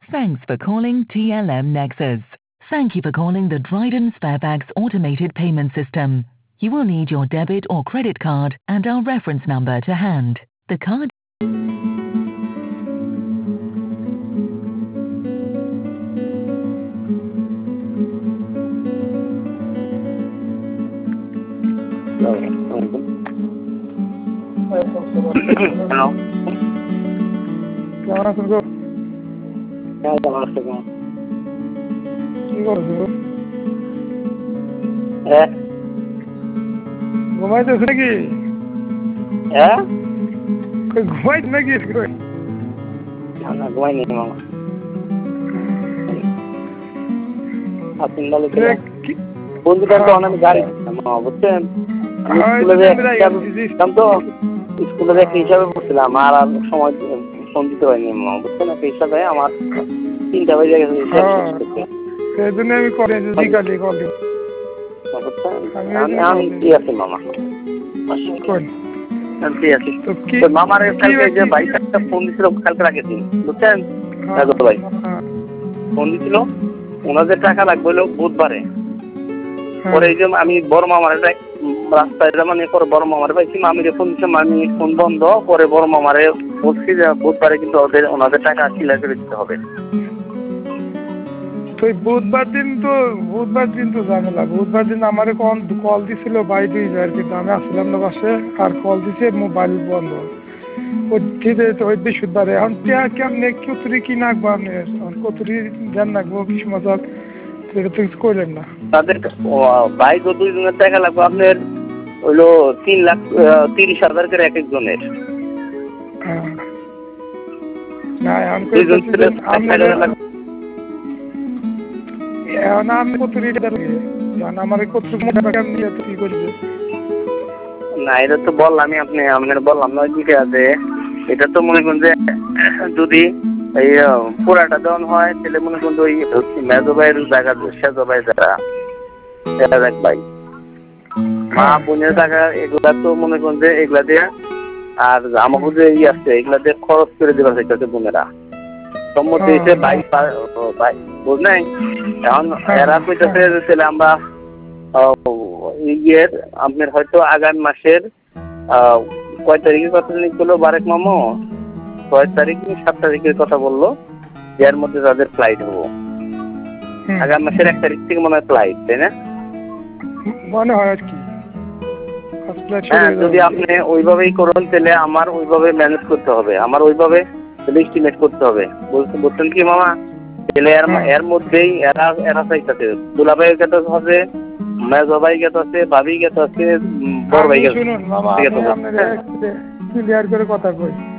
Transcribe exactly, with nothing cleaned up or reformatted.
Thanks for calling T L M Nexus. Thank you for calling the Dryden Sparebags automated payment system. You will need your debit or credit card and our reference number to hand. The card Hello. কেমন আছেন গো? কেমন আছো কেমন? কি করছো গো? হ্যাঁ ঘুমাইতেছ নাকি? হ্যাঁ কই ঘুমাইছ নাকি? কই না না ঘুমাইনি মামা। আপনি বলে বন্ধুটা তো অনেক গাড়ি মামা বুঝছেন, আমি স্কুলে দেখতাম তো, স্কুলে দেখে হিসাবে পড়ছিলাম আর আর সময় ফোন দিতে পারিনি মামা বুঝছেন, একটা হিসাবে আমার তিনটা বাজে গেছে হিসাব করতে। সেই জন্য আমি কলে বিকালে কল দিই। আমি আমি ঠিক আছে মামা, ঠিক আছে মামার কালকে যে ভাই একটা ফোন দিছিল কালকে আগের দিন বুঝছেন, ভাই ফোন দিছিল ওনাদের টাকা লাগবে হলো বুধবারে। পরে এই যে আমি বড় মামার রাস্তায় মানে পরে বড় মামারে পাইছি, মামিরে ফোন দিচ্ছে, মামি ফোন বন্ধ। পরে বড় মামারে বলছি যে বুধবারে কিন্তু ওদের ওনাদের টাকা ক্লিয়ার করে দিতে হবে। তো বুধবার দিন তো বুধবার দিন তো ঝামেলা। বুধবার দিন আমার কল কল দিছিল ভাই দুই বার, কিন্তু আমি আসলাম না বাসে, আর কল দিছে মোবাইল বন্ধ। ঠিক আছে ওই বৃহস্পতিবারে এখন কেমনে কতুরি কি নাকবো আপনি, কতুরি ধ্যান রাখবো কি সমাচার সেটা তো কিছু করলেন না। তাদের বাইক ও দুই জনের টাকা লাগবে আপনার হইলো তিন লাখ তিরিশ হাজার করে এক একজনের। না এখন আমি কতুরি আমার কতুরি কি করবে না, এটা তো বললামই আপনি আপনার বললাম না দুইটা আছে। এটা তো মনে করেন যে যদি এই পুরাটা দেওয়ান হয় তাহলে মনে করেন ওই মেজো ভাইয়ের জায়গা সেজো ভাই যারা এক ভাই মা বোনের টাকা এগুলা তো মনে করেন যে এগুলা দিয়ে আর আমাকে যে ই আছে এগুলা দিয়ে খরচ করে দেওয়া চাইতেছে বোনেরা সম্মতি হয়েছে ভাই ভাই বুঝলেন। এখন এরা কইতেছে তাহলে আমরা ইয়ের আপনার হয়তো আগামী মাসের কয় তারিখের কথা নিচ্ছিল বারেক মামো, ছয় তারিখ সাত তারিখের কথা বললো, এর মধ্যে তাদের ফ্লাইট হবো আগামী মাসের এক তারিখ থেকে মনে হয় ফ্লাইট, তাই না? মনে হয় আর কি। হ্যাঁ, যদি আপনি ওইভাবেই করেন তাহলে আমার ওইভাবে ম্যানেজ করতে হবে, আমার ওইভাবে এস্টিমেট করতে হবে। বলছেন কি মামা, তাহলে এর মধ্যেই এরা এরা চাইতেছে দুলাভাইয়ের কাছে আছে, মেজো ভাই গেত আছে, ভাবি গেত আছে, বড় ভাই গেত আছে। শুনুন মামা, ক্লিয়ার করে কথা কই।